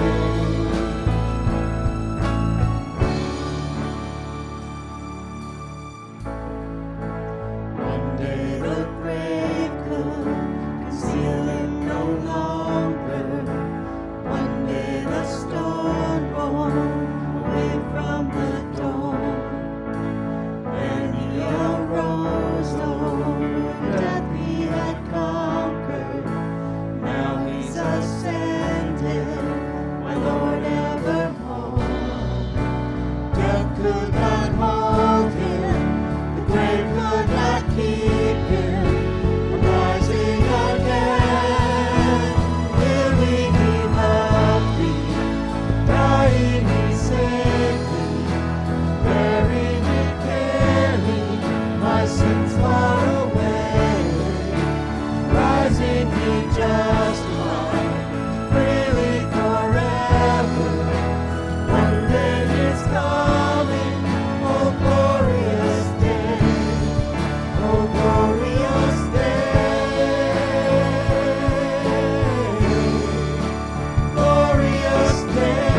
Speaker 3: One day the grave could conceal him no longer. One day the stone rolled away from the door, and he arose over death he had conquered. Now he's ascended, my Lord evermore. Death could not hold him, the grave could not keep him from rising again. Living he loved me, dying he saved me, buried he carried my sins far away, rising he justified freely forever. One day he's coming, oh glorious day, oh glorious day, glorious day.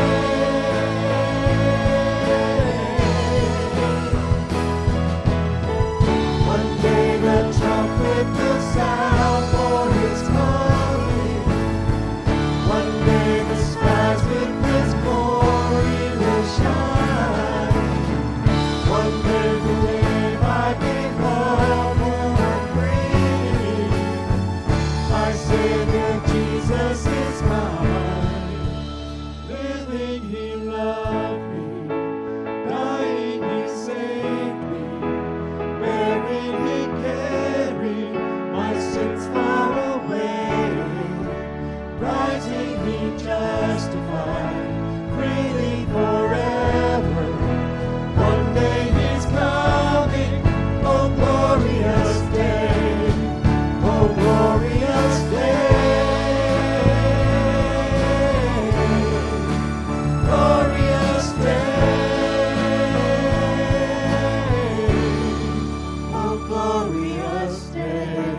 Speaker 3: One day the trumpet will sound for his coming. One day the skies with his glory will shine. One day the day my beloved will breathe. My Savior Jesus is mine. Living he loved me, dying he saved me, buried he carried my sins far away, rising he justified freely forever. One day he's coming, oh glorious day, oh glorious day, glorious day, oh glorious day.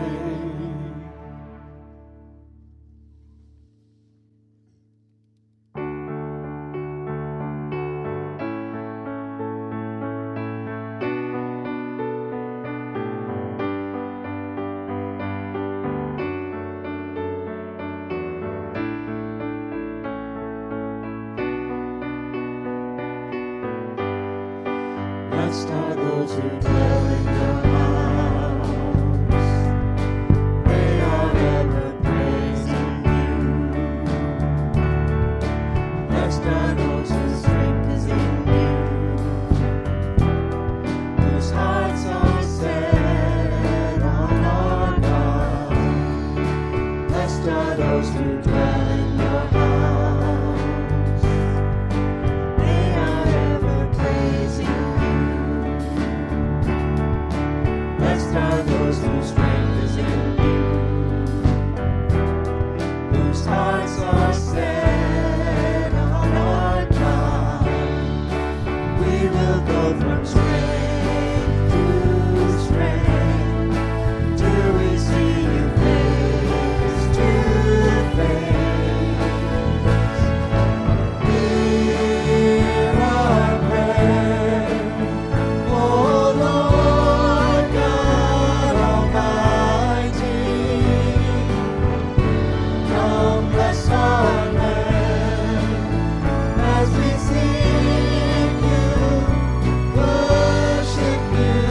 Speaker 3: Blessed are those who dwell in your house. They are ever praising you. Blessed are those whose strength is in you, whose hearts are set on our God. Blessed are those who dwell in your house. They are ever praising you. Blessed are those whose strength is in you, whose hearts are set on our God. We will go from strength to strength till we see you face to face. Hear our prayer, O Lord God Almighty. Come bless our land as we seek you, worship you.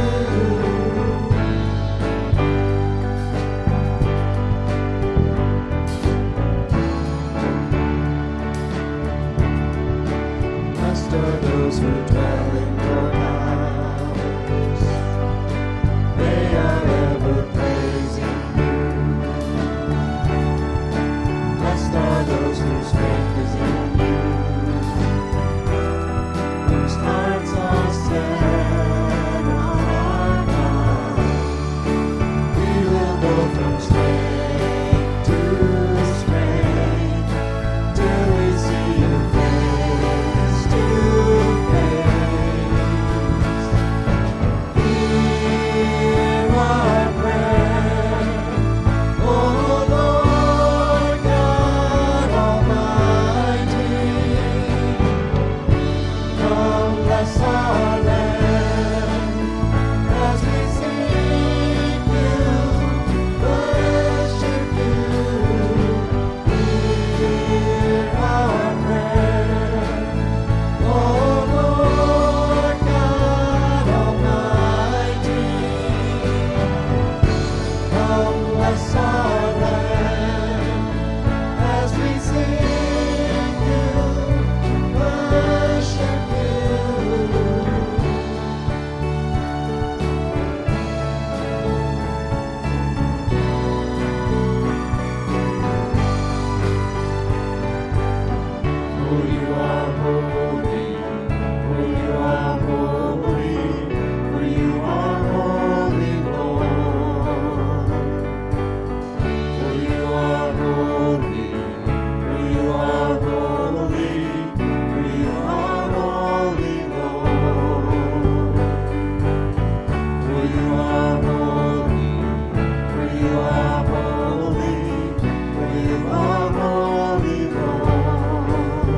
Speaker 3: Blessed are those who dwell in your house. They are ever praising you. Blessed are those whose strength is in you, whose hearts are set on our God. We will go from strength to strength till we see you face to face. Hear our prayer, O Lord God Almighty. Come bless our land as we seek you, worship you. Hear our prayer, O Lord God Almighty. Come bless our land as we seek you, worship you. For you are holy, for you are holy, for you are holy, Lord. For you are holy, for you are holy, for you are holy, Lord. For you are holy, for you are holy, for you are holy, Lord.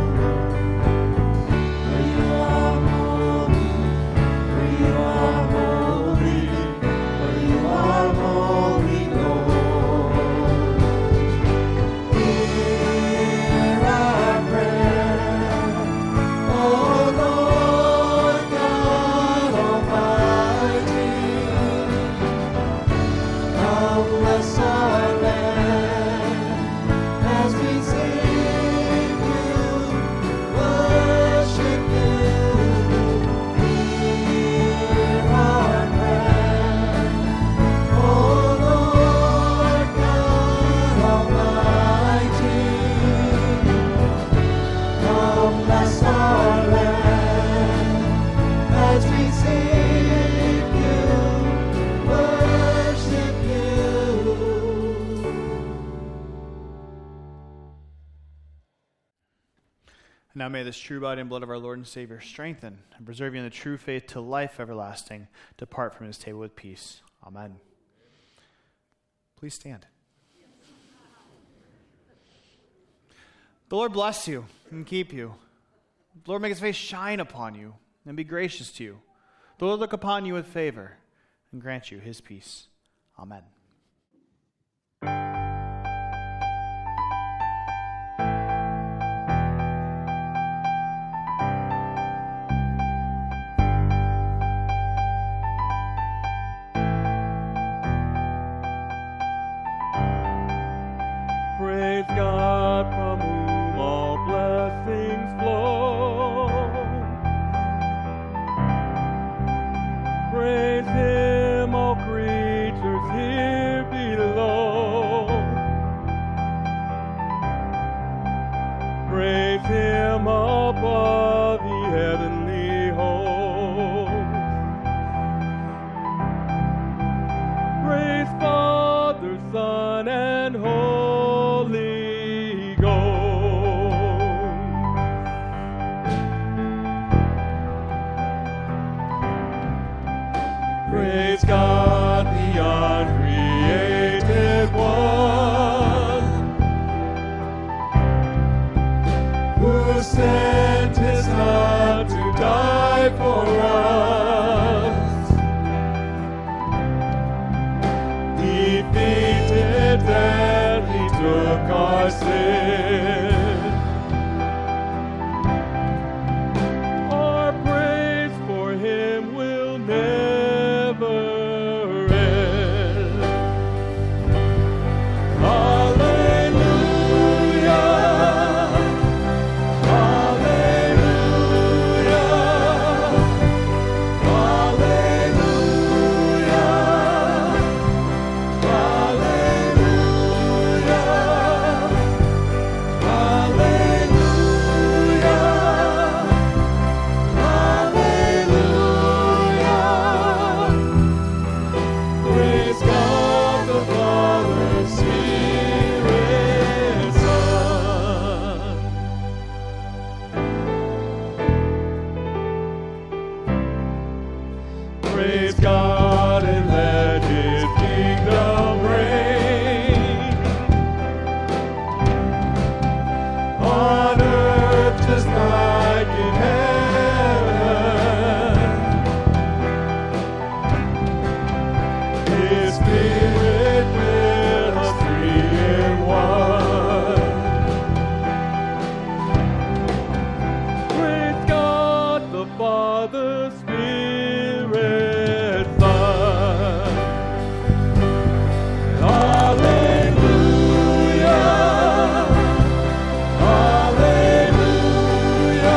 Speaker 3: For you are holy, for you are holy, for you are holy, Lord. Hear our prayer, O Lord God Almighty. Come bless our land as we seek you, worship you. Hear our prayer, O Lord God Almighty. Come bless our land as we seek you, worship you.
Speaker 2: Now may this true body and blood of our Lord and Savior strengthen and preserve you in the true faith to life everlasting. Depart from his table with peace. Amen. Please stand. The Lord bless you and keep you. The Lord make his face shine upon you and be gracious to you. The Lord look upon you with favor and grant you his peace. Amen.
Speaker 3: raise him above the heavenly host. Praise Father, Son, and Holy Ghost. Praise God, the uncreated one, who sent his Son to die for us. Defeated death, he took our sin. Our praise for him will never end. Hallelujah. Hallelujah. Hallelujah. Praise God the Father, Spirit, Son. Praise God and let his kingdom reign on earth just like in heaven. His Spirit with us three in one. Praise God the Father, Spirit, Son. Hallelujah. Hallelujah.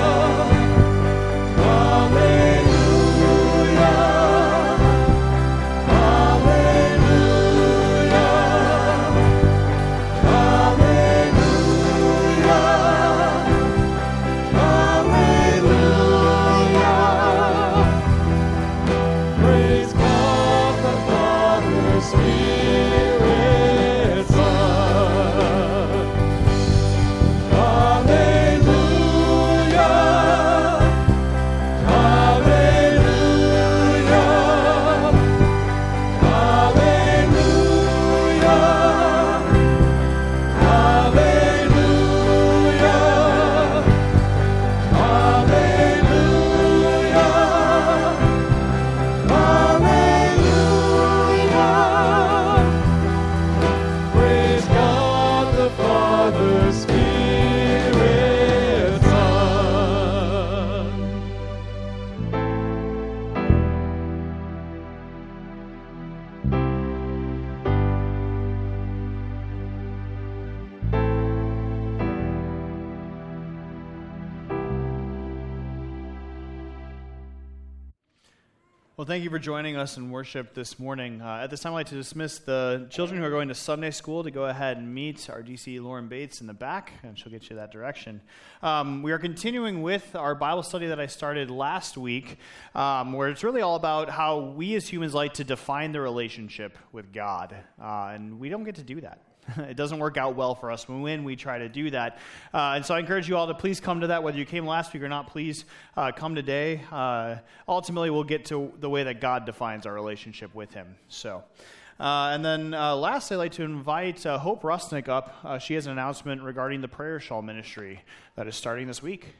Speaker 3: Hallelujah. Hallelujah. Hallelujah. Hallelujah. Praise God the Father, Spirit, Son. Hallelujah. Hallelujah. Hallelujah. Hallelujah. Hallelujah. Hallelujah. Praise God the Father, Spirit, Son.
Speaker 2: Well, thank you for joining us in worship this morning. Uh, at this time, I'd like to dismiss the children who are going to Sunday school to go ahead and meet our D C Lauren Bates in the back, and she'll get you that direction. Um, we are continuing with our Bible study that I started last week, um, where it's really all about how we as humans like to define the relationship with God, uh, and we don't get to do that. It doesn't work out well for us. When we try to do that. Uh, and so I encourage you all to please come to that. Whether you came last week or not, please uh, come today. Uh, ultimately, we'll get to the way that God defines our relationship with him. So, uh, and then uh, last, I'd like to invite uh, Hope Rusnick up. Uh, she has an announcement regarding the Prayer Shawl Ministry that is starting this week.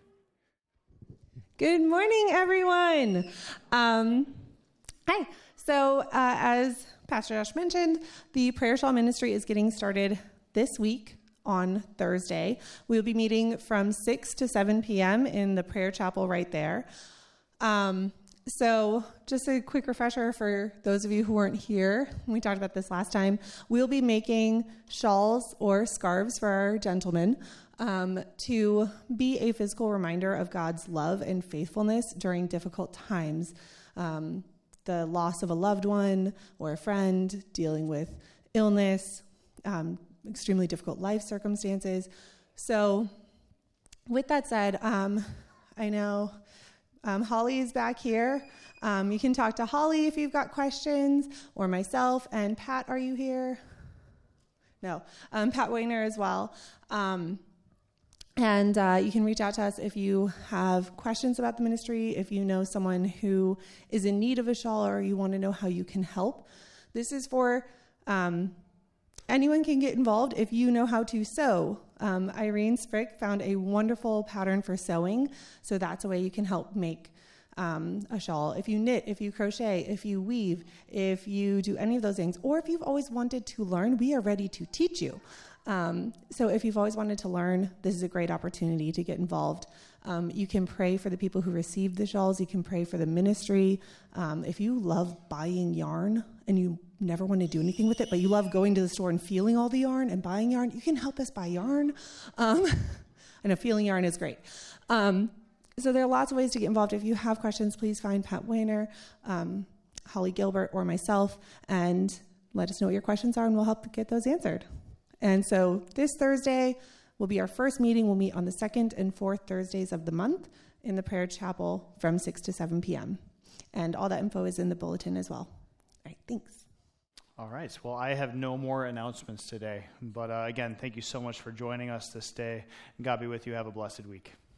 Speaker 6: Good morning, everyone. Um, hi. So, uh, as Pastor Josh mentioned, the Prayer Shawl Ministry is getting started this week on Thursday. We'll be meeting from six to seven p.m. in the prayer chapel right there. Um, so just a quick refresher for those of you who weren't here. We talked about this last time. We'll be making shawls or scarves for our gentlemen um, to be a physical reminder of God's love and faithfulness during difficult times. Um, the loss of a loved one or a friend, dealing with illness, um, extremely difficult life circumstances. So with that said, um, I know um, Holly is back here. Um, you can talk to Holly if you've got questions, or myself. And Pat, are you here? No, um, Pat Wayner as well. Um, and uh, you can reach out to us if you have questions about the ministry, if you know someone who is in need of a shawl, or you want to know how you can help. This is for um, anyone can get involved if you know how to sew. Um, Irene Sprick found a wonderful pattern for sewing, so that's a way you can help make um, a shawl. If you knit, if you crochet, if you weave, if you do any of those things, or if you've always wanted to learn, we are ready to teach you. Um, so if you've always wanted to learn, this is a great opportunity to get involved. Um, you can pray for the people who received the shawls. You can pray for the ministry. Um, if you love buying yarn and you never want to do anything with it, but you love going to the store and feeling all the yarn and buying yarn, you can help us buy yarn. Um, I know feeling yarn is great. Um, so there are lots of ways to get involved. If you have questions, please find Pat Wayner, um, Holly Gilbert, or myself, and let us know what your questions are, and we'll help get those answered. And so this Thursday will be our first meeting. We'll meet on the second and fourth Thursdays of the month in the prayer chapel from six to seven p.m. And all that info is in the bulletin as well. All right, thanks.
Speaker 2: All right. Well, I have no more announcements today. But uh, again, thank you so much for joining us this day. God be with you. Have a blessed week.